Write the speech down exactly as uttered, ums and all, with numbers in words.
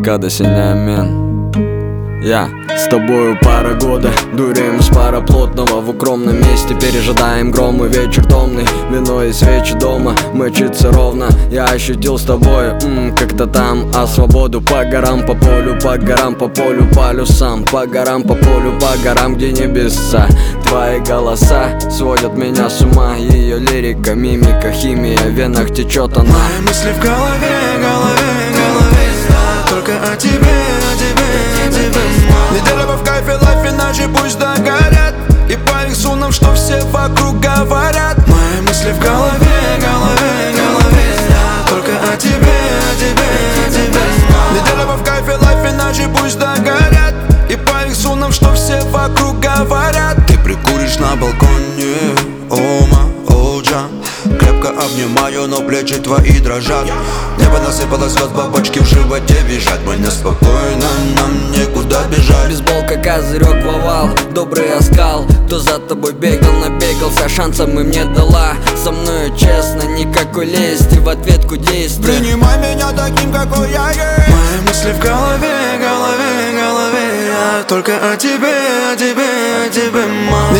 Када сильнее мен. Я с тобою пара года, дуреем с пара плотного. В укромном месте пережидаем громы. Вечер томный, вино и свечи дома. Мчится ровно, я ощутил с тобой м-м, как-то там, а свободу по горам, по полю, по горам, по полю, полюсам. По горам, по полю, по горам, где небеса. Твои голоса сводят меня с ума. Ее лирика, мимика, химия, в венах течет она. Мои мысли в голове, голове, голове. Только о тебе, о тебе, о тебе. Неделя в кайфе, лайф, иначе пусть догорят. И по их сунам, что все вокруг говорят. Мои мысли в голове, голове, голове. Только о тебе, о тебе, о тебе. Неделя в кайфе, лайф, иначе пусть догорят. И по их сунам, что все вокруг говорят. Ты прикуришь на балконе, ома, олджа. Крепко обнимаю, но плечи твои дрожат. Небо насыпалось, звезд, бабочки в животе визжат. Мы неспокойно, нам некуда бежать. Бейсболка, козырек, вовал, добрый оскал. Кто за тобой бегал, набегался, шансом им не дала. Со мною честно, никакой лести, в ответку действия. Принимай меня таким, какой я есть. Мои мысли в голове, голове, голове. Я только о тебе, о тебе, о тебе, мама.